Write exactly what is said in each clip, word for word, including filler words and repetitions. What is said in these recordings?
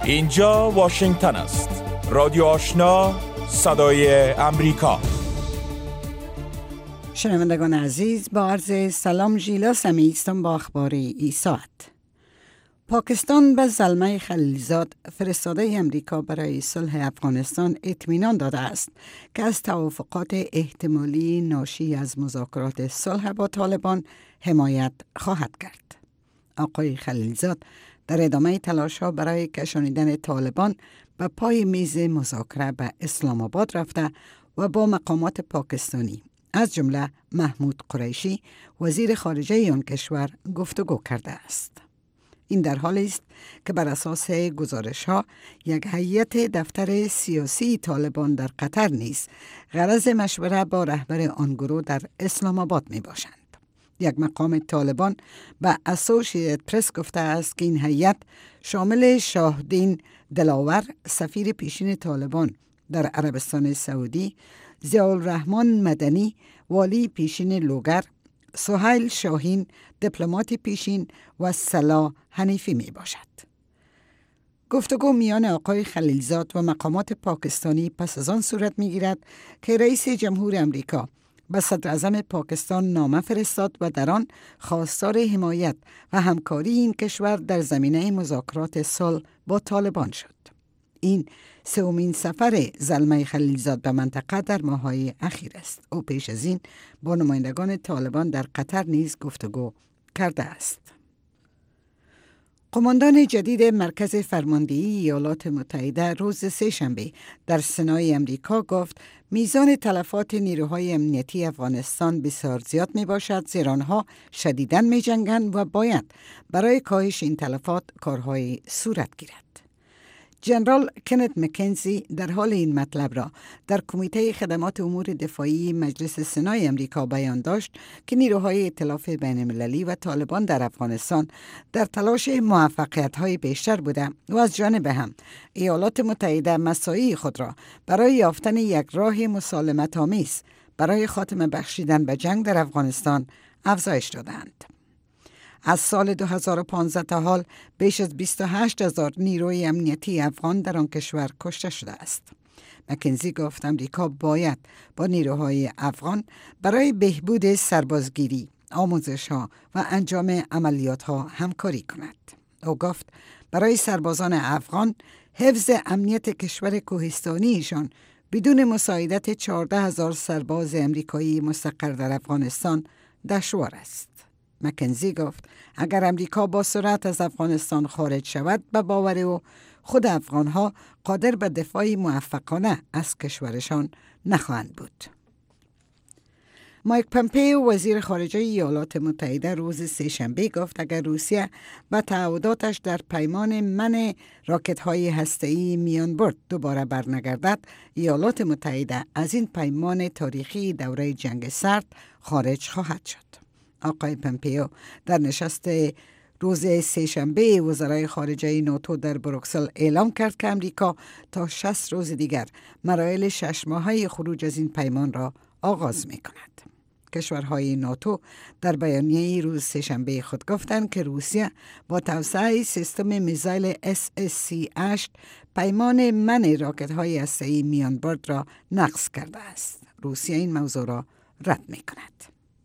اینجا واشنگتن است. رادیو آشنا، صدای امریکا. شنوندگان عزیز، با عرض سلام ژیلا سمیستم با اخبار ای ساعت. پاکستان به زلمه خلیلزاد فرستاده امریکا برای صلح افغانستان اطمینان داده است که از توافقات احتمالی ناشی از مذاکرات صلح با طالبان حمایت خواهد کرد. آقای خلیلزاد در ادامه تلاش‌ها برای کشانیدن طالبان به پای میز مذاکره به اسلام آباد رفته و با مقامات پاکستانی از جمله محمود قریشی وزیر خارجه آن کشور گفتگو کرده است. این در حالی است که بر اساس گزارش‌ها یک هیئت دفتر سیاسی طالبان در قطر نیز غرض مشوره با رهبر آن گروه در اسلام آباد می باشند. یک مقام طالبان به اسوشییتد پرس گفته است که این هیئت شامل شاهدین دلاور سفیر پیشین طالبان در عربستان سعودی، ضیاءالرحمن مدنی والی پیشین لوگر، سهیل شاهین دیپلمات پیشین و صلاح حنیفی می باشد. گفتگو میان آقای خلیلزاد و مقامات پاکستانی پس از آن صورت می گیرد که رئیس جمهور امریکا به صدر اعظم پاکستان نامه فرستاد و در آن خواستار حمایت و همکاری این کشور در زمینه مذاکرات صلح با طالبان شد. این سومین سفر زلمه خلیلزاد به منطقه در ماه‌های اخیر است. او پیش از این با نمایندگان طالبان در قطر نیز گفتگو کرده است. قماندان جدید مرکز فرماندهی ایالات متحده روز سه‌شنبه در سنای امریکا گفت میزان تلفات نیروهای امنیتی افغانستان بسیار زیاد می باشد، زیرا آنها شدیداً می جنگند و باید برای کاهش این تلفات کارهای صورت گیرد. جنرال کنت مکنزی در حال این مطلب را در کمیته خدمات امور دفاعی مجلس سنای امریکا بیان داشت که نیروهای ائتلاف بین المللی و طالبان در افغانستان در تلاش موفقیت‌های بیشتر بوده و از جانب هم ایالات متحده مساعی خود را برای یافتن یک راه مسالمت آمیز برای خاتمه بخشیدن به جنگ در افغانستان افزایش دادند. از سال دو هزار و پانزده تا حال بیش از بیست و هشت هزار نیروی امنیتی افغان در آن کشور کشته شده است. مکنزی گفت امریکا باید با نیروهای افغان برای بهبود سربازگیری، آموزش‌ها و انجام عملیات‌ها همکاری کند. او گفت برای سربازان افغان حفظ امنیت کشور کوهستانیشان بدون مساعدت چهارده هزار سرباز امریکایی مستقر در افغانستان دشوار است. مکنزی گفت اگر امریکا با سرعت از افغانستان خارج شود، به باور او خود افغانها قادر به دفاعی موفقانه از کشورشان نخواهند بود. مایک پمپیو وزیر خارجه ایالات متحده روز سه‌شنبه گفت اگر روسیه به تعهداتش در پیمان منع راکت‌های هسته‌ای میان برد دوباره برنگردد، ایالات متحده از این پیمان تاریخی دوره جنگ سرد خارج خواهد شد. آقای پمپیو در نشست روز سه‌شنبه وزرای خارجه ناتو در بروکسل اعلام کرد که امریکا تا شصت روز دیگر مراحل شش ماهه خروج از این پیمان را آغاز می کند. کشورهای ناتو در بیانیه روز سه‌شنبه خود گفتند که روسیه با توسعه سیستم میزایل اس اس سی هشت پیمان منع راکت‌های هسته‌ای میان برد را نقض کرده است. روسیه این موضوع را رد می کند.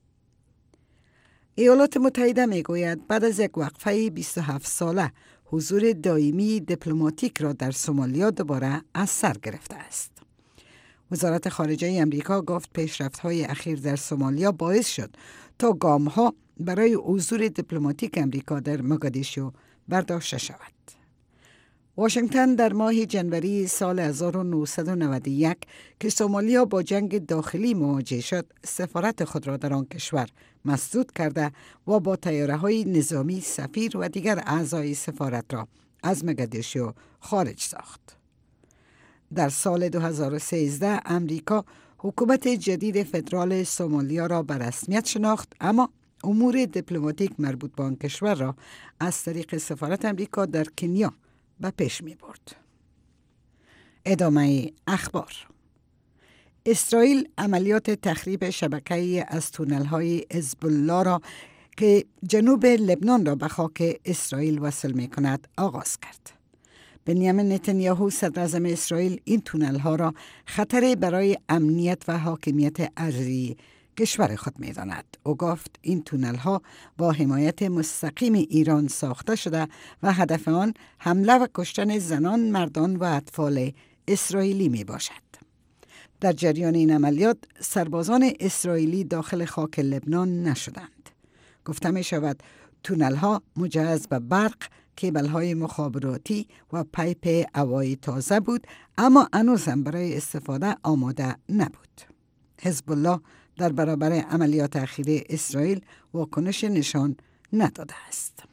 ایالات متحده می گوید بعد از یک وقفه بیست و هفت ساله حضور دائمی دیپلماتیک را در سومالیا دوباره از سر گرفته است. وزارت خارجه امریکا گفت پیشرفت‌های اخیر در سومالیا باعث شد تا گام‌ها برای حضور دیپلماتیک امریکا در موگادیشو برداشته شود. واشنگتن در ماه جنوری سال هزار و نهصد و نود و یک که سومالیا با جنگ داخلی مواجه شد، سفارت خود را در آن کشور مسدود کرده و با طیاره‌های نظامی سفیر و دیگر اعضای سفارت را از موگادیشو خارج ساخت. در سال دو هزار و سیزده امریکا حکومت جدید فدرال سومالیا را به رسمیت شناخت، اما امور دیپلماتیک مربوط به آن کشور را از طریق سفارت امریکا در کنیا به پیش می برد. ادامه اخبار. اسرائیل عملیات تخریب شبکه‌ای از تونل‌های حزب الله را که جنوب لبنان را به خاک اسرائیل وصل می کند آغاز کرد. بنیامین نتانیاهو صدر اعظم اسرائیل این تونل ها را خطری برای امنیت و حاکمیت ارضی کشور خود می داند. او گفت این تونل ها با حمایت مستقیم ایران ساخته شده و هدف آن حمله و کشتن زنان، مردان و اطفال اسرائیلی می باشد. در جریان این عملیات سربازان اسرائیلی داخل خاک لبنان نشدند. گفته می شود تونل ها مجهز به برق، کیبل های مخابراتی و پایپ هوایی تازه بود، اما هنوز هم برای استفاده آماده نبود. حزب الله در برابر عملیات اخیر اسرائیل واکنش نشان نداده است.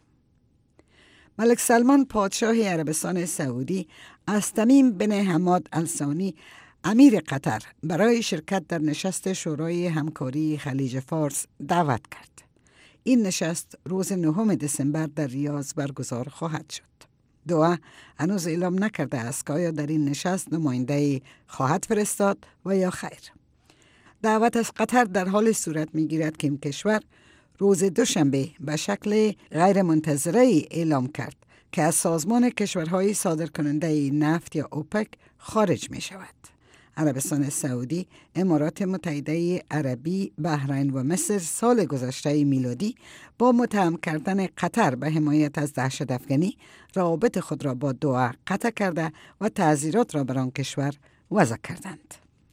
ملک سلمان پادشاه عربستان سعودی از تمیم بن حماد الثانی امیر قطر برای شرکت در نشست شورای همکاری خلیج فارس دعوت کرد. این نشست روز نهم دسامبر در ریاض برگزار خواهد شد. دوحه هنوز اعلام نکرده است که آیا در این نشست نماینده خواهد فرستاد و یا خیر. دعوت از قطر در حال صورت می‌گیرد که این کشور روز دوشنبه به شکل غیر منتظره اعلام کرد که از سازمان کشورهای صادرکننده نفت یا اوپک خارج می شود. عربستان سعودی، امارات متحده عربی، بحرین و مصر سال گذشته میلادی با متهم کردن قطر به حمایت از دهشت افغانی روابط خود را با دوحه قطع کرده و تعزیرات را بر آن کشور وضع کردند.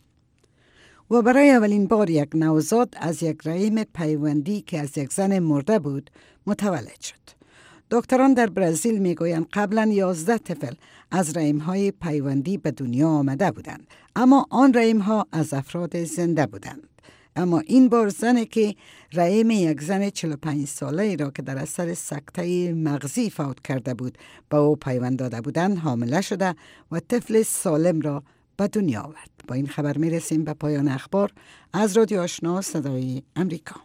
و برای اولین بار یک نوزاد از یک رحم پیوندی که از یک زن مرده بود متولد شد. دکتران در برزیل میگویند قبلا یازده طفل از رحم‌های پیوندی به دنیا آمده بودند، اما آن رحم‌ها از افراد زنده بودند. اما این بار زنی که رحم یک زن چهل و پنج ساله را که در اثر سکته مغزی فوت کرده بود به او پیوند داده بودند حامله شده و طفل سالم را به دنیا آورد. با این خبر می رسیم به پایان اخبار از رادیو آشنا صدای امریکا.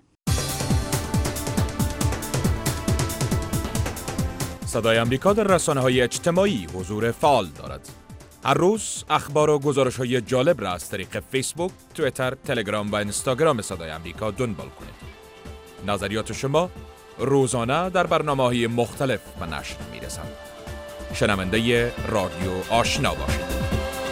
صدای امریکا در رسانه‌های اجتماعی حضور فعال دارد. هر روز اخبار و گزارش‌های جالب را از طریق فیسبوک، توییتر، تلگرام و اینستاگرام صدای امریکا دنبال کنید. نظریات شما روزانه در برنامه‌های مختلف به نشر می‌رسند. شنونده رادیو آشنا باشید.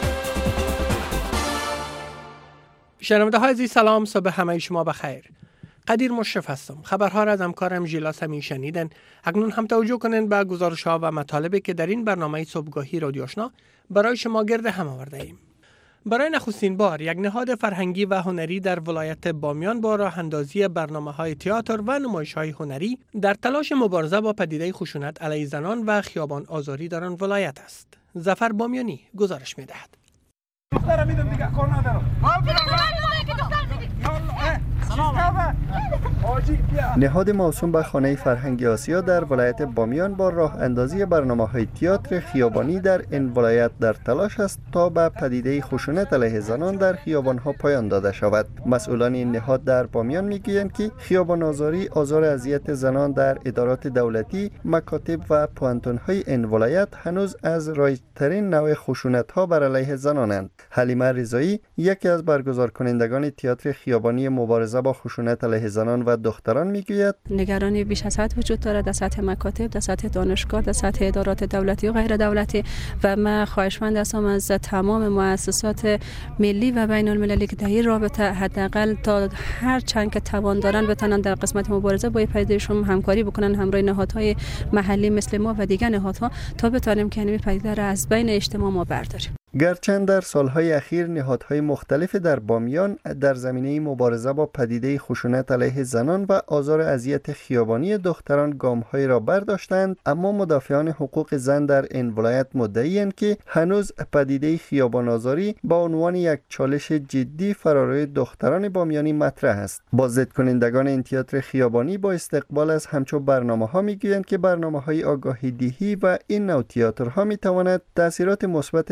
شنونده های عزیز سلام، صبح همه شما بخیر. قدیر مشرف هستم. خبرها را از همکارم ژیلا سمی شنیدن. اکنون هم توجه کنین به گزارش ها و مطالبی که در این برنامه صبحگاهی رادیو آشنا برای شما گرد هم آورده ایم. برای نخستین بار یک نهاد فرهنگی و هنری در ولایت بامیان با راه اندازی برنامه‌های تئاتر و نمایش‌های هنری در تلاش مبارزه با پدیده خشونت علیه زنان و خیابان آزاری در آن ولایت است. ظفر بامیانی گزارش می‌دهد. دخترم میدم دیگه کار ندارم. نهاد موسوم به خانه فرهنگ آسیا در ولایت بامیان با راه اندازی برنامه‌های تئاتر خیابانی در این ولایت در تلاش است تا به پدیده خشونت علیه زنان در خیابان‌ها پایان داده شود. مسئولان این نهاد در بامیان میگویند که خیابان آزاری، آزار اذیت زنان در ادارات دولتی، مکاتب و پوانتون‌های این ولایت هنوز از رایج‌ترین نوع خشونت‌ها بر علیه زنانند. حلیمه رضایی یکی از برگزار کنندگان تئاتر خیابانی مبارزه با خشونت علیه زنان و دختران میگوید نگرانی بیش از حد وجود دارد در سطح مکاتب، در سطح دانشگاه، در سطح ادارات دولتی و غیر دولتی و من خواهشمند هستم از تمام مؤسسات ملی و بین المللی که در این رابطه حداقل تا هر چند که توان دارن بتونن در قسمت مبارزه با پدیدهشون همکاری بکنن همراه نهادهای محلی مثل ما و دیگر نهادها تا بتونیم که این پدیده را از بین اجتماع ما برداریم. گرچند در سالهای اخیر نهادهای مختلف در بامیان در زمینه مبارزه با پدیده خشونت علیه زنان و آزار اذیت خیابانی دختران گام‌هایی را برداشتند، اما مدافعان حقوق زن در این ولایت مدعی‌اند که هنوز پدیده خیابان آزاری با عنوان یک چالش جدی فراروی دختران بامیانی مطرح است. بازدید کنندگان این تئاتر خیابانی با استقبال از همچون برنامه‌ها می‌گویند که برنامه‌های آگاهی دهی و این نوع تئاترها می‌تواند تأثیرات مثبت روی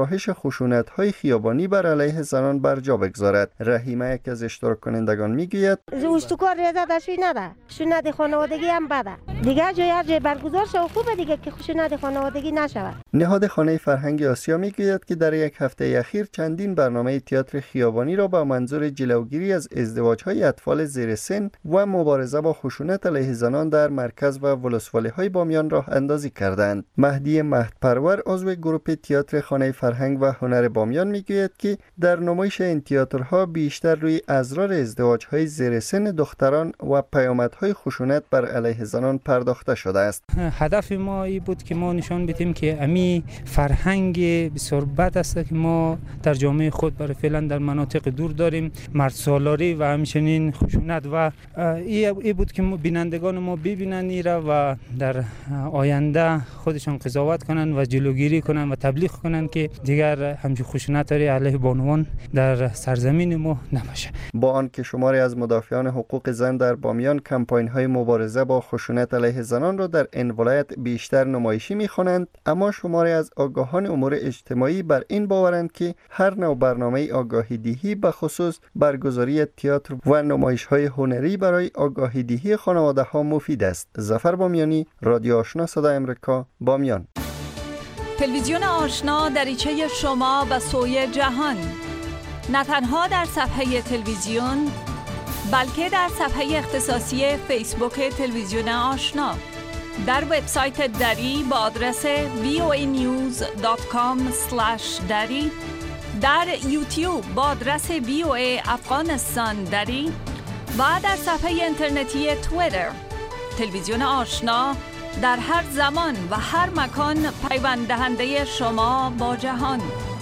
کاهش خشونت‌های خیابانی بر علیه زنان بر جا بگذارد. رحیمه یک از اشتراک کنندگان میگوید استکار ریاضت داشتی نده، خشونت خانوادگی هم بده. دیگه جای هر جای برگزار شو خوبه دیگه که خشونت خانوادگی نشود. نهاد خانه فرهنگ آسیا میگوید که در یک هفته اخیر چندین برنامه تئاتر خیابانی را با منظور جلوگیری از ازدواج‌های اطفال زیر سن و مبارزه با خشونت علیه زنان در مرکز و ولسوالی‌های بامیان راه اندازی کردند. مهدی مهدپرور عضو گروه تئاتر خانه فرهنگ و هنر بامیان میگوید که در نمایش این تئاترها بیشتر روی ازرار ازدواج‌های زیر سن دختران و پیامدهای خشونت بر علیه زنان پرداخته شده است. هدف ما این بود که ما نشان بدیم که امی فرهنگ بسیار بد است که ما در جامعه خود برای فعلا در مناطق دور داریم، مرد سالاری و همچنین خشونت، و این بود که بینندگان ما ببینن این را و در آینده خودشان قضاوت کنن و جلوگیری کنن و تبلیغ کنن که دیگر همچین خشونت علیه بانوان در سرزمین ما نباشه. با آنکه شماری از مدافعان حقوق زن در بامیان کمپاین‌های مبارزه با خشونت علیه زنان را در این ولایت بیشتر نمایشی می‌خوانند، اما شماری از آگاهان امور اجتماعی بر این باورند که هر نوع برنامه آگاهی دهی به خصوص برگزاری تئاتر و نمایش‌های هنری برای آگاهی دهی خانواده‌ها مفید است. ظفر بامیانی، رادیو آشنا صدای امریکا، بامیان. تلویزیون آشنا دریچه شما به سوی جهان، نه تنها در صفحه تلویزیون بلکه در صفحه اختصاصی فیسبوک تلویزیون آشنا، در وبسایت دری با آدرس وی او ای نیوز دات کام اسلش دری، در یوتیوب با آدرس وی او ای افغانستان دری و در صفحه اینترنتی توییتر. تلویزیون آشنا در هر زمان و هر مکان پیوند دهنده شما با جهان.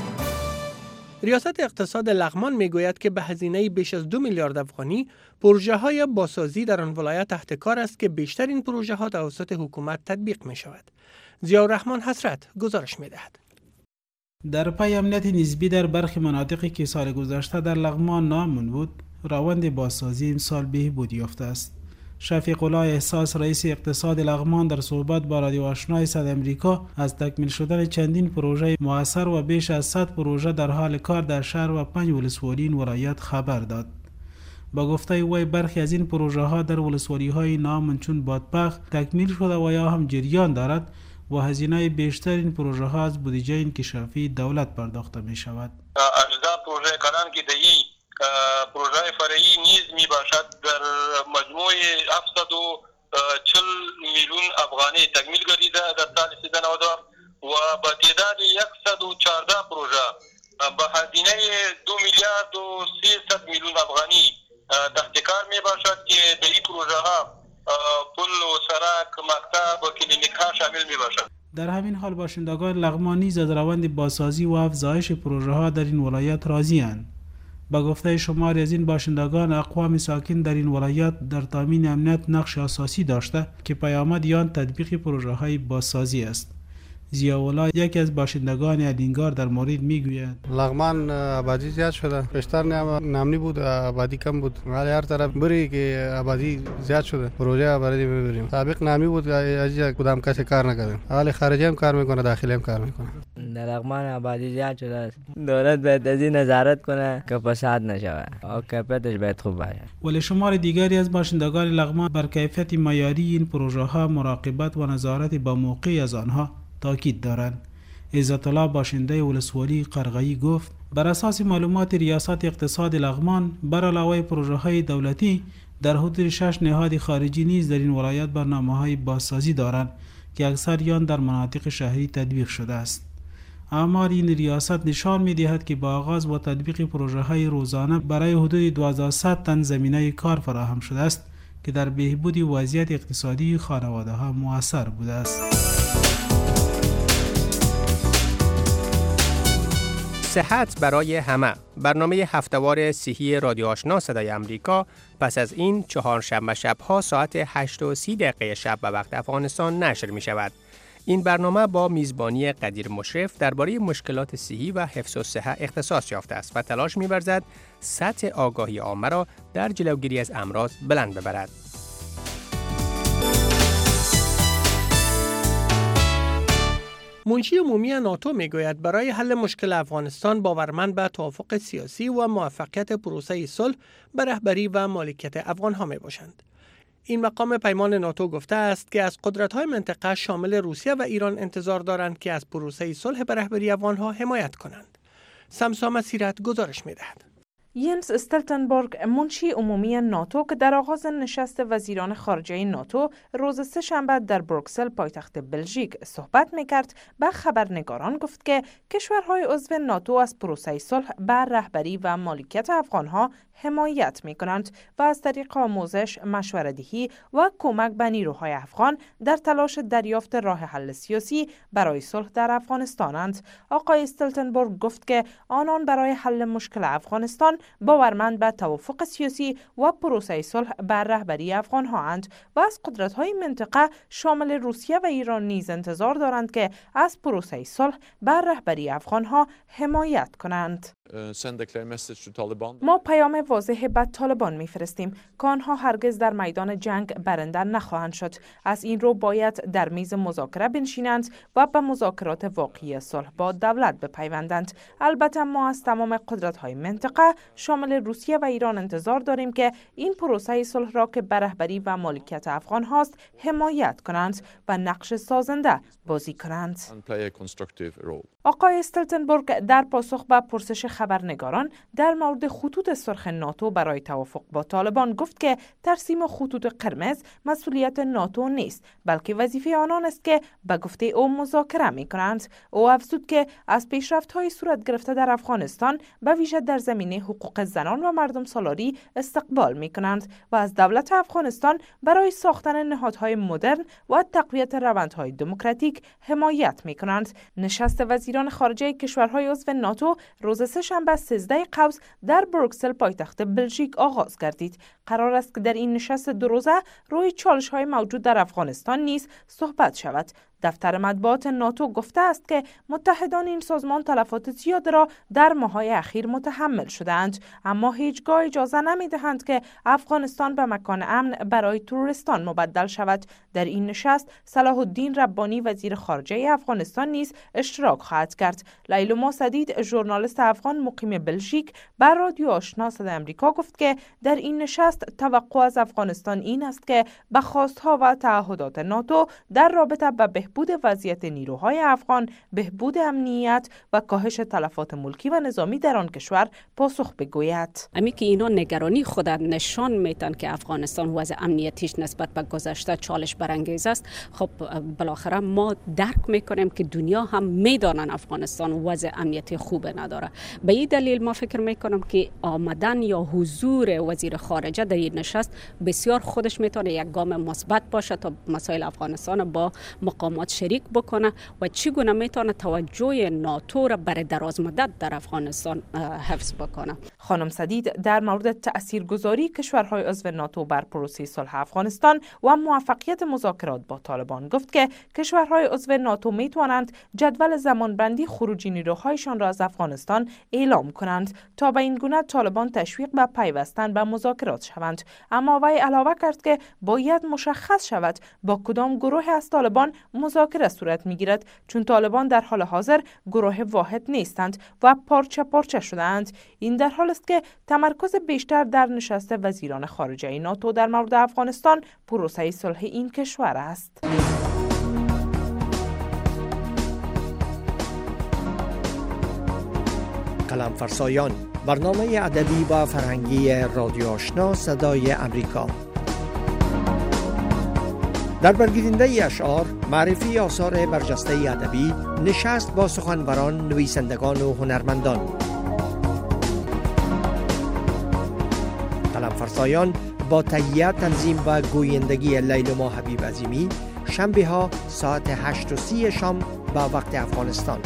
ریاست اقتصاد لغمان میگوید که به هزینه بیش از دو میلیارد افغانی پروژه های بازسازی در آن ولایت تحت کار است که بیشتر این پروژه ها توسط حکومت تطبیق می شود. ضیاءالرحمن حسرت گزارش می دهد. در پی امنیت نسبی در برخی مناطقی که سال گذشته در لغمان نامون بود، روند بازسازی امسال بهبود یافته است. شفیق الله احساس رئیس اقتصاد لغمان در صحبت با رادیو آشنای صدای امریکا از تکمیل شدن چندین پروژه مؤثر و بیش از صد پروژه در حال کار در شهر و پنج ولسوالی این ولایت خبر داد. با گفته وی برخی از این پروژه ها در ولسوالی های نام چون بادپخ تکمیل شده و یا هم جریان دارد و هزینه بیشتر این پروژه ها از بودجه انکشافی دولت پرداخته می شود. اجزا پروژه کلان که دهی پروژه فرعی نیز می باشد در مجموع هفتصد و چهل میلیون افغانی تکمیل گردیده در سال سیزده نود و با تعداد صد و چهارده پروژه با هزینه دو میلیارد و سیصد میلیون افغانی تحت کار می باشد که در این پروژه ها پل و سرک، مکتب و کلینیک ها شامل می باشد. در همین حال باشندگان لغمان نیز از روند بازسازی و افزایش پروژه ها در این ولایت راضی اند. با گفته شماری از این باشندگان، اقوام ساکن در این ولایت در تامین امنیت نقش اساسی داشته که پیامد آن تطبیق پروژه های بازسازی است. ضیاءالله یکی از باشندگان ادینگار در مورد میگوید لغمان آبادی زیاد شده، بیشتر نامنی بود، آبادی کم بود. ولی هر طرف بری که آبادی زیاد شده پروژه آبادی میبریم. سابق نامی بود از کدام کسی کار نکرده، حالی خارجی هم کار میکنه، داخلی هم کار میکنه. در لغمان آبادی زیاد شده است. دولت باید از این نظارت کنه که فساد نشود و کیفیتش باید خوب باشه. ولی شمار دیگری از باشندگان لغمان بر کیفیت معیاری این پروژه ها مراقبت و نظارت با موقع از آنها تاکید دارند. عزت الله باشنده ولسوالی قرغه‌ای گفت بر اساس معلومات ریاست اقتصاد لغمان بر علاوه پروژه های دولتی در حدود شش نهاد خارجی نیز در این ولایت برنامه های بازسازی دارند که اکثر آن در مناطق شهری تطبیق شده است. آمار این ریاست نشان می دهد که با آغاز و تطبیق پروژه های روزانه برای حدود دو هزار و صد تن زمینه کار فراهم شده است که در بهبود وضعیت اقتصادی خانواده ها مؤثر بوده است. صحت برای همه، برنامه هفتهوار صحی رادیو آشنا صدای امریکا پس از این چهارشنبه شبها ساعت هشت و سی دقیقه شب به وقت افغانستان نشر می شود. این برنامه با میزبانی قدیر مشرف درباره مشکلات صحی و حفظ الصحه اختصاص یافته است و تلاش می‌ورزد سطح آگاهی عامه را در جلوگیری از امراض بلند ببرد. منشی عمومی ناتو میگوید برای حل مشکل افغانستان باورمند به توافق سیاسی و موفقیت پروسه صلح به رهبری و مالکیت افغانها می باشند. این مقام پیمان ناتو گفته است که از قدرت‌های منطقه شامل روسیه و ایران انتظار دارند که از پروسه صلح به رهبری افغانها حمایت کنند. سمسا مسیرت گزارش می‌دهد. ینس استلتنبرگ منشی عمومی ناتو که در آغاز نشست وزیران خارجه ناتو روز سه شنبه در بروکسل پایتخت بلژیک صحبت میکرد به خبرنگاران گفت که کشورهای عضو ناتو از پروسه صلح بر رهبری و مالکیت افغانها حمایت می کنند و از طریق آموزش، مشوره‌دهی و کمک به نیروهای افغان در تلاش دریافت راه حل سیاسی برای صلح در افغانستانند. آقای استلتنبرگ گفت که آنان برای حل مشکل افغانستان باورمند به توافق سیاسی و پروسه صلح بر رهبری افغان‌ها اند و از قدرت‌های منطقه شامل روسیه و ایران نیز انتظار دارند که از پروسه صلح بر رهبری افغان‌ها حمایت کنند. ما پیام واضح به طالبان میفرستیم که آنها هرگز در میدان جنگ برنده نخواهند شد. از این رو باید در میز مذاکره بنشینند و به مذاکرات واقعی صلح با دولت بپیوندند. البته ما از تمام قدرت‌های منطقه شامل روسیه و ایران انتظار داریم که این پروسه صلح را که به رهبری و مالکیت افغان هاست حمایت کنند و نقش سازنده بازی کنند. آقای استلتنبرگ در پاسخ به پرسش خبرنگاران در مورد خطوط سرخ ناتو برای توافق با طالبان گفت که ترسیم خطوط قرمز مسئولیت ناتو نیست، بلکه وظیفه آنان است که به گفته او مذاکره می کنند. او افزود که از پیشرفت‌های صورت گرفته در افغانستان به ویژه در زمینه حقوق زنان و مردم سالاری استقبال می کنند و از دولت افغانستان برای ساختن نهادهای مدرن و تقویت روندهای دموکراتیک حمایت می کنند. نشست وزیران خارجه کشورهای عضو ناتو روز سه شنبه سیزده قوس در بروکسل پایتخت بلژیک آغاز گردید. قرار است که در این نشست دو روزه روی چالش‌های موجود در افغانستان نیز صحبت شود. دفتر مطبوعات ناتو گفته است که متحدان این سازمان تلفات زیاد را در ماه‌های اخیر متحمل شده‌اند، اما هیچگاه اجازه نمی‌دهند که افغانستان به مکان امن برای تروریستان مبدل شود. در این نشست صلاح الدین ربانی وزیر خارجه افغانستان نیز اشتراک خواهد کرد. لیلما سدید ژورنالیست افغان مقیم بلژیک بر رادیو آشنا صدای آمریکا گفت که در این نشست توقع از افغانستان این است که به خواست‌ها و تعهدات ناتو در رابطه با بهبود وضعیت نیروهای افغان، بهبود امنیت و کاهش تلفات ملکی و نظامی در آن کشور پاسخ بگوید. امی که اینا نگرانی خود نشان میتن که افغانستان وضع امنیتیش نسبت به گذشته چالش برانگیز است. خب بالاخره ما درک میکنیم که دنیا هم میدانن افغانستان وضع امنیتی خوب نداره. به این دلیل ما فکر میکنم که آمدن یا حضور وزیر خارجه در این نشست بسیار خودش میتونه یک گام مثبت باشه تا مسائل افغانستان با مقامات شریک بکنه و چگونه میتونه توجه ناتو را برای دراز مدت در افغانستان حفظ بکنه. خانم سدید در مورد تاثیرگذاری کشورهای عضو ناتو بر پروسه صلح افغانستان و موفقیت مذاکرات با طالبان گفت که کشورهای عضو ناتو میتوانند جدول زمانبندی خروج نیروهایشان را از افغانستان اعلام کنند تا به این گونه طالبان تشویق به پیوستن به مذاکرات شوند. اما وی علاوه کرد که باید مشخص شود با کدام گروه از طالبان مذاکره صورت میگیرد، چون طالبان در حال حاضر گروه واحد نیستند و پارچه پارچه شده‌اند. این در حال است که تمرکز بیشتر در نشست وزیران خارجه ناتو در مورد افغانستان پروسه صلح این کشور است. قلم فرسایان، برنامه ادبی و فرهنگی رادیو آشنا صدای امریکا. در برگزیدنده اشعار، معرفی آثار برجسته ادبی، نشست با سخنوران، نویسندگان و هنرمندان. قلم فرسایان با تهیه، تنظیم و گویندگی لیلما حبیب عظیمی، شنبه ها ساعت هشت و سی شام به وقت افغانستان.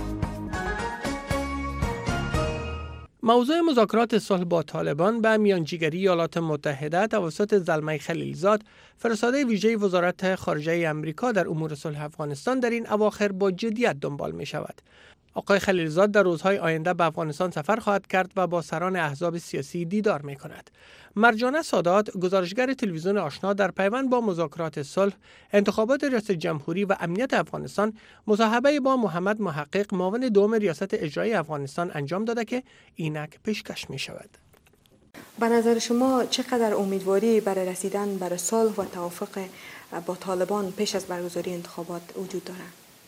موضوع مذاکرات صلح با طالبان به میانجیگری ایالات متحده توسط زلمه خلیلزاد، فرستاده ویژه وزارت خارجه آمریکا در امور صلح افغانستان، در این اواخر با جدیت دنبال می شود. آقای خلیلزاد در روزهای آینده به افغانستان سفر خواهد کرد و با سران احزاب سیاسی دیدار می کند. مرجانه سادات، گزارشگر تلویزیون آشنا، در پیوند با مذاکرات صلح، انتخابات ریاست جمهوری و امنیت افغانستان مصاحبه با محمد محقق، معاون دوم ریاست اجرایی افغانستان انجام داده که اینک پیشکش می شود. به نظر شما چقدر امیدواری برای رسیدن برای صلح و توافق با طالبان پیش از برگزاری انتخابات وجود دارد؟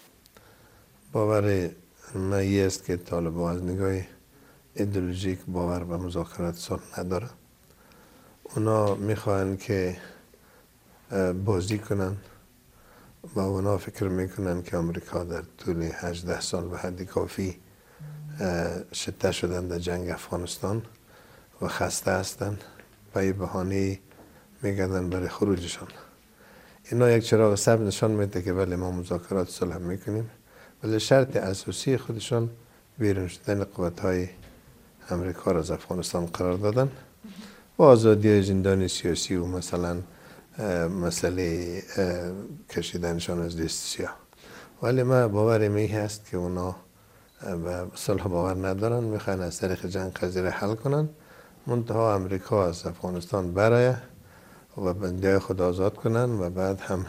باور من است که طالبان از نگاه ایدئولوژیک باور به مذاکرات صلح نداره. اونا میخوان که بازی کنن و اونا فکر میکنن که امریکا در طول هجده سال به حد کافی شته شدن در جنگ افغانستان و خسته هستن و این بهانه میگردن برای خروجشان. اینا یک چراغ سبز نشان میده که بله ما مذاکرات صلح میکنیم، ولی شرط اساسی خودشان بیرون شدن قوت‌های امریکا را از افغانستان قرار دادن و آزادی زندانی سیاسی و مثلا مسئله کشیدنشان از لیست سیاه. ولی من باورم این هست که اونا به صلح باور ندارن، میخوان از طریق جنگ قضیه حل کنن، منتها امریکا از افغانستان برای و بندیای خود آزاد کنن و بعد هم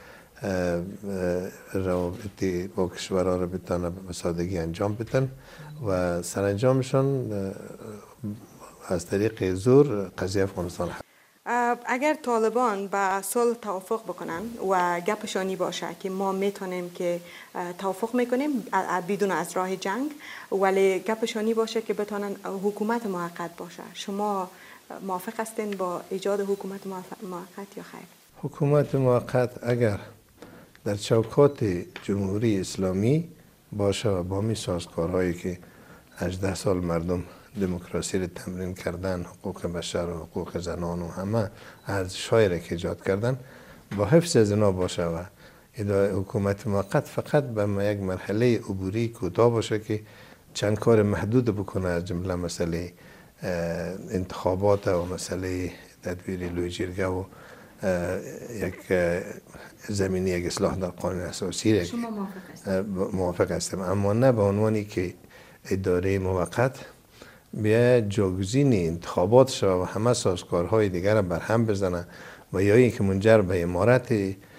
روابطی با کشورها را بتانه به سادگی انجام بدن و سرانجامشان از طریق زور قضیه افغانستان حل. اگر طالبان با صلح توافق بکنن و گپشانی باشه که ما میتونیم که توافق میکنیم بدون از راه جنگ، ولی گپشانی باشه که بتونن حکومت موقت باشه، شما موافق هستین با ایجاد حکومت موقت یا خیر؟ حکومت موقت اگر در چوکات جمهوری اسلامی باشه و با می سازکارهایی که هجده سال مردم دموکراسی را تمرین کردن، حقوق بشر و حقوق زنان و همه ارزش‌هایی را که ایجاد کردن با حفظ از اینا باشه و حکومت موقت فقط به یک مرحله عبوری کوتاه باشه که چند کار محدود بکنه، از جمله مسئله انتخابات و مسئله تدبیر لوی جرگه و یک زمینی یک اصلاح در قانون اساسی. شما موافق هستم، اما نه به عنوانی که اداره موقت بیا جاگزین انتخابات شود و همه سازکارهای دیگر را برهم بزنه و یا اینکه منجر به امارت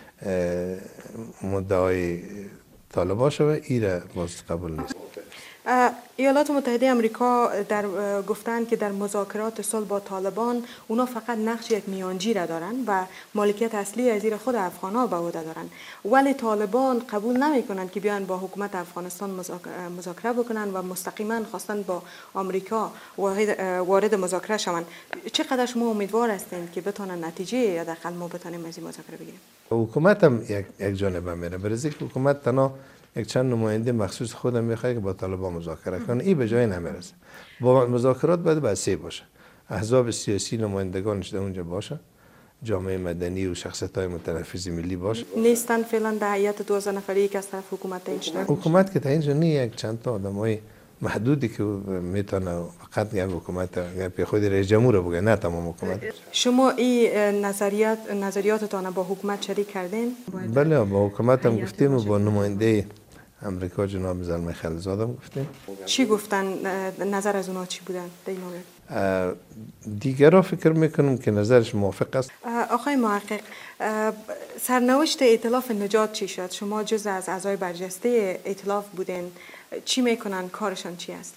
مدعای طالبان شود، این را باز قبول نیست. ایالات متحده آمریکا در گفتن که در مذاکرات صلح با طالبان اونا فقط نقش یک میانجی را دارن و مالکیت اصلی از زیر خود افغان‌ها به عهده دارن، ولی طالبان قبول نمیکنن که بیان با حکومت افغانستان مذاکره بکنن و مستقیما خواستن با آمریکا وارد مذاکره شوند. چقدر شما امیدوار هستین که بتونن نتیجه یا حداقل ما بتونیم از این مذاکره بگیریم؟ حکومت هم یک یک جانبه میره، برای اینکه حکومت تنها یک چند نماینده مخصوص خودم میخواد که با طالبان مذاکره کنه، این به جای نمیرسه. با مذاکرات باید بسیج باشه، احزاب سیاسی نمایندگانش در اونجا باشه، جامعه مدنی و شخصیت‌های متنفذ ملی باشه. نیستن فعلا در هیئت دوازده نفری که از طرف حکومت تعیین شده؟ حکومت که تعیین شده یک چند تا آدمای محدودی که میتونه فقط یک حکومت به خود رئیس جمهور بگه، نه تمام حکومت. شما این نظریات نظریاتتان با حکومت شریک کردین؟ بله، با حکومت هم گفتیم و با نماینده امریکا جناب زلمه خلیلزاد هم گفتیم. چی گفتن؟ نظر از اونا چی بودن در این مورد؟ دیگرها فکر میکنم که نظرش موافق است. آقای محقق، سرنوشت ائتلاف نجات چی شد؟ شما جز از اعضای برجسته ائتلاف بودین، چی میکنن؟ کارشان چی است؟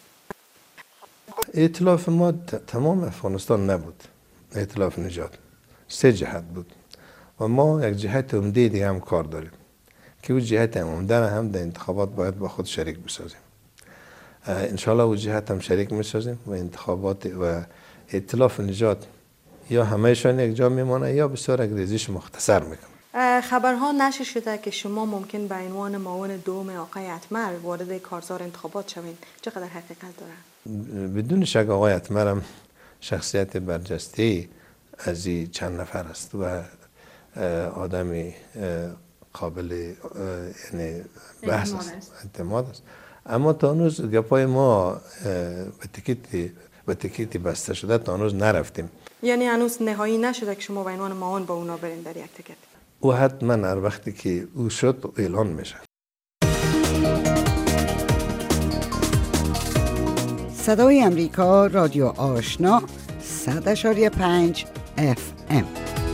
ائتلاف ما تمام افغانستان نبود، ائتلاف نجات سه جهت بود و ما یک جهت عمده دیگه هم کار داریم که اون جهت هم عمده هم در انتخابات باید با خود شریک بسازیم. انشالله اون جهت هم شریک میسازیم و انتخابات و ائتلاف نجات یا همهشان یک جا میمانه یا بسیار یک ریزش مختصر میکنه. خبرها نشر شده که شما ممکن به عنوان معاون دوم آقای اتمر وارد کارزار انتخابات شوین، چقدر حقیقت داره؟ بدون شک آقای اتمر هم شخصیت برجسته از این چند نفر است و آدمی قابل یعنی بحث است، اعتماد است، اما تا هنوز گپای ما به تکیتی به تکیتی بسته شده، تا هنوز نرفتیم. یعنی هنوز نهایی نشده که شما به عنوان معاون با اونا برین در یک تکت؟ او حتما هر وقتی که او شد اعلان میشه. صدای امریکا رادیو آشنا صد اشاری پنج اف ام.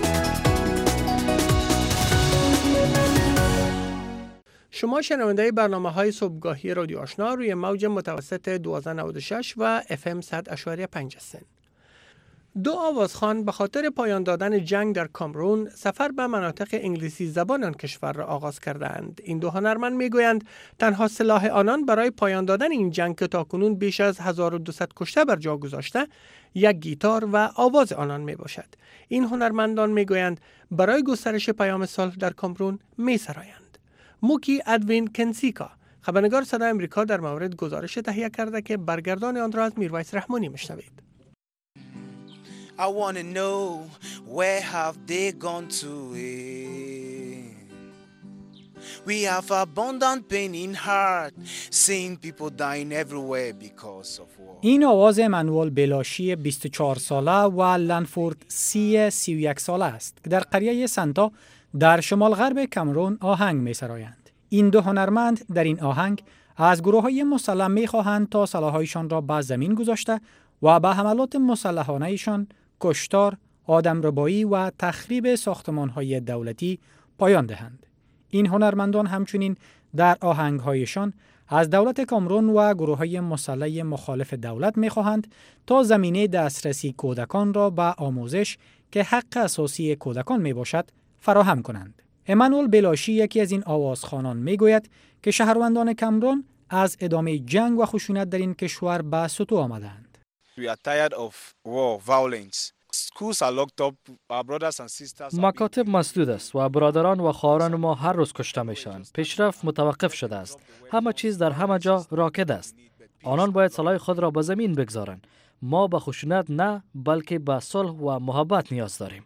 شما شنونده برنامه های صبحگاهی رادیو آشنا روی موج متوسط دوازده نود و شش و اف ام صد اشاری پنج هستند. دو آوازخوان به خاطر پایان دادن جنگ در کامرون سفر به مناطق انگلیسی زبان آن کشور را آغاز کردند. این دو هنرمند میگویند تنها سلاح آنان برای پایان دادن این جنگ که تاکنون بیش از هزار و دویست کشته بر جا گذاشته یک گیتار و آواز آنان می باشد. این هنرمندان میگویند برای گسترش پیام صلح در کامرون می سرایند. موکی ادوین کنسیکا خبرنگار صدای امریکا در مورد گزارش تهیه کرده که برگردان آن را از میرویس رحمانی میشنوید. I want to know where have they gone to eh? We have abundant pain in heart seeing people dying everywhere because of war. این آواز امانوئل بلاشی بیست و چهار ساله و لنفورد سی سی و یک ساله است که در قریه سنتا در شمال غرب کامرون آهنگ می سرایند. این دو هنرمند در این آهنگ از گروه های مسلح می خواهند تا سلاح‌هایشان را به زمین گذاشته و به حملات مسلحانه ایشان کشتار، آدمربایی و تخریب ساختمان‌های دولتی پایان دهند. این هنرمندان همچنین در آهنگ‌هایشان از دولت کامرون و گروه‌های مسلح مخالف دولت می‌خواهند تا زمینه دسترسی کودکان را به آموزش که حق اساسی کودکان میباشد فراهم کنند. امانوئل بلاشی یکی از این آوازخوانان میگوید که شهروندان کامرون از ادامه جنگ و خشونت در این کشور به سطوح آمدند. We are tired of war, violence. Schools are locked up. Our brothers and sisters. مکاتب مسدود است و برادران و خواهران ما هر روز کشته میشن. پیشرفت متوقف شده است. همه چیز در همه جا راکد است. آنان باید سلاح خود را به زمین بگذارند. ما به خشونت نه بلکه به صلح و محبت نیاز داریم.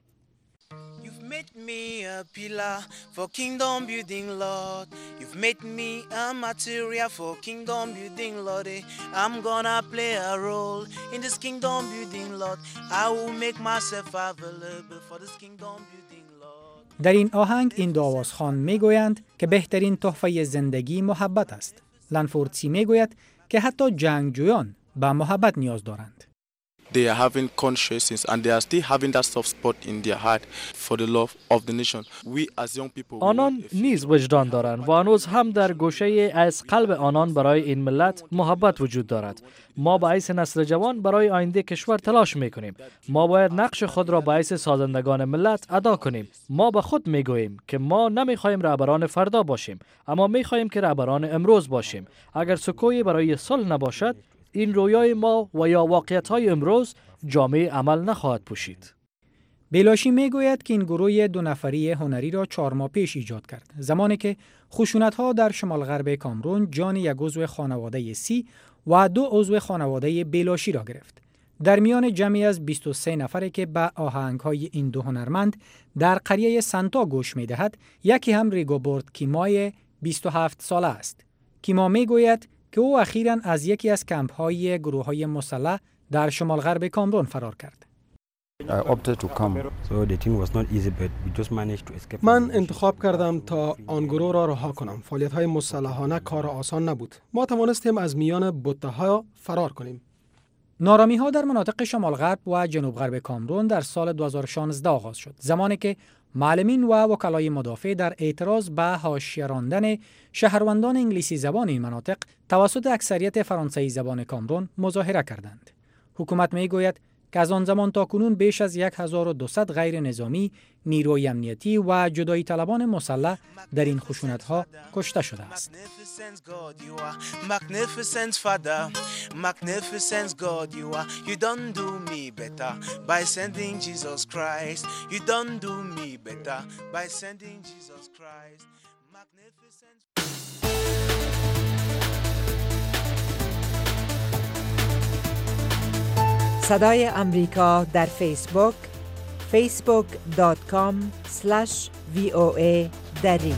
Made me a pillar for kingdom building, Lord. You've made me a material for kingdom building, Lord. I'm gonna play a role in this kingdom building, Lord. I will make myself available for this kingdom building, Lord. در این آهنگ این دو آوازخوان میگویند که بهترین تحفه زندگی محبت است. لنفوردسی میگوید که حتی جنگجویان به محبت نیاز دارند. They are having consciences and they are still having that soft spot in their heart for the love of the nation. We as young people آنان نیز وجدان دارند و هنوز هم در گوشه از قلب آنان برای این ملت محبت وجود دارد. ما باعث نسل جوان برای آینده کشور تلاش میکنیم. ما باید نقش خود را باعث سازندگان ملت ادا کنیم. ما به خود میگوییم که ما نمیخوایم رهبران فردا باشیم، اما میخوایم که رهبران امروز باشیم. اگر سکویی برای صلح نباشد، این رویای ما و یا واقعیت‌های امروز جامعه عمل نخواهد پوشید. بلاشی میگوید که این گروه دو نفری هنری را چهار ماه پیش ایجاد کرد، زمانی که خشونت‌ها در شمال غرب کامرون جان یک عضو خانواده سی و دو عضو خانواده بلاشی را گرفت. در میان جمعی از بیست و سه نفری که به آهنگ‌های این دو هنرمند در قریه سنتا گوش می‌دهد، یکی هم ریگوبرت کیمای بیست و هفت ساله است. کیما میگوید که او اخیراً از یکی از کمپ‌های گروه‌های مسلح در شمال غرب کامرون فرار کرد. من انتخاب کردم تا آن گروه را رها کنم. فعالیت‌های مسلحانه کار آسان نبود. ما توانستیم از میان بته‌ها فرار کنیم. نارامی‌ها در مناطق شمال غرب و جنوب غرب کامرون در سال دو هزار و شانزده آغاز شد، زمانی که معلمین و وکلای مدافع در اعتراض به حاشیه راندن شهروندان انگلیسی زبان این مناطق توسط اکثریت فرانسوی زبان کامرون مظاهره کردند. حکومت میگوید که از آن زمان تا کنون بیش از هزار و دویست غیر نظامی، نیروی امنیتی و جدایی طلبان مسلح در این خشونت‌ها کشته شده است. Magnificent Father, magnificent God you are. You don't do me better by sending Jesus Christ. You don't do me better by sending Jesus Christ. Magnificent. صدای امریکا در فیسبوک فیسبوک دات کام اسلش وی او ای دری.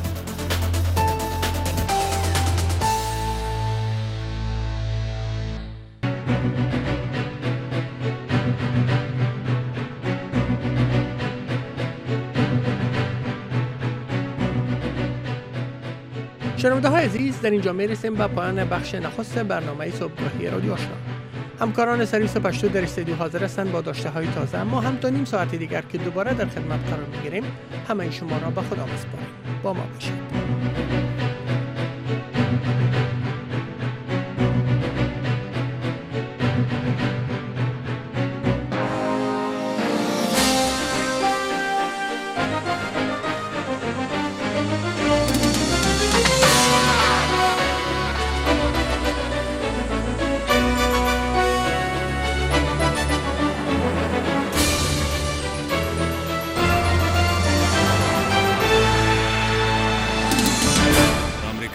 شنونده های عزیز، در اینجا میرسیم به پایان بخش نخست برنامه صبحگاهی رادیو آشنا. همکاران سرویس پشتو در استودیو حاضر هستند با داشته های تازه. ما هم تا نیم ساعت دیگر که دوباره در خدمت قرار میگیریم همه شما را به خدا میسپاریم. با ما باشید.